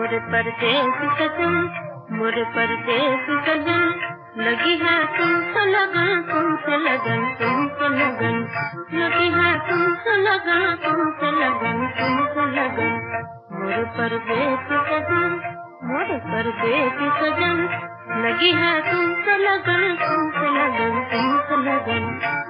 मोरे परदेसी सजन, मोरे परदेसी सजन, लगी है तुमसे लगन, तुमसे लगन, तुमसे लगन, लगी है तुमसे लगन, तुमसे लगन, तुमसे लगन। मोरे परदेसी सजन, मोरे परदेसी सजन, लगी है तुमसे लगन, तुमसे लगन, तुमसे लगन।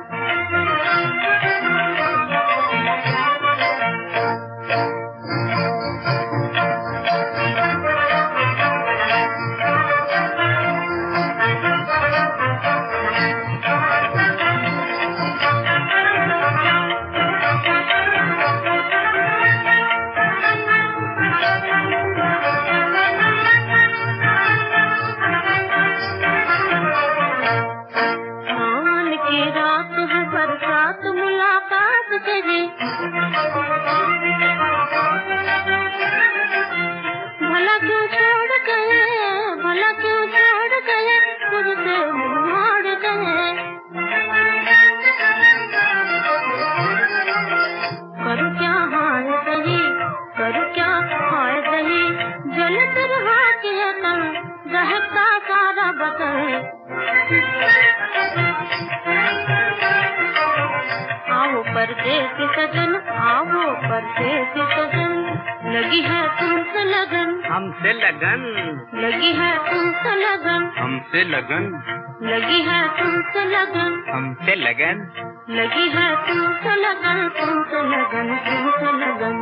भला क्यों छोड़ गए, भला क्यों छोड़ गए, तुझसे मोड़ गए। करूँ क्या हाय दही, करूँ क्या हाय दही, जलत रहा के तन, दहकता सारा बदन। आओ परदेसी सजन, आओ परदेसी सजन, लगी है तुमसे लगन, हमसे लगन, लगी है तुमसे लगन, हमसे लगन, लगी है तुमसे लगन, हमसे लगन, लगी है तुमसे लगन, तुमसे लगन, तुमसे लगन।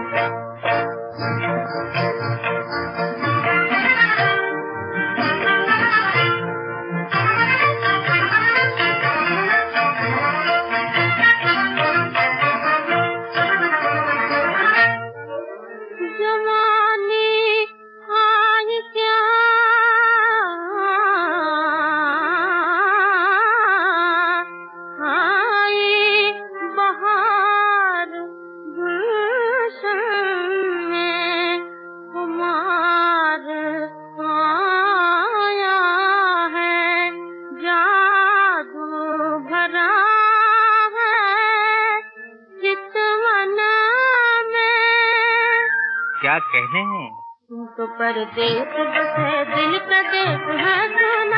क्या कहने हैं? तुम तो परदेस बसे, दिल का देश है सोना,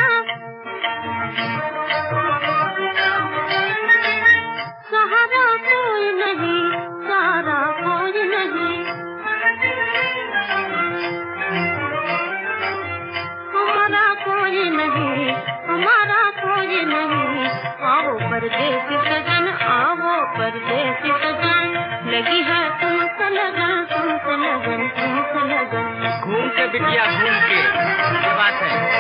सहारा कोई नहीं, सहारा कोई नहीं, हमारा कोई नहीं, हमारा कोई नहीं। आओ परदेसी सजन, आओ परदेसी सजन, लगी है तुमसे लगन, तुमसे लगन, तुमसे लगन। घूम के बिटिया घूम के, ये बात है।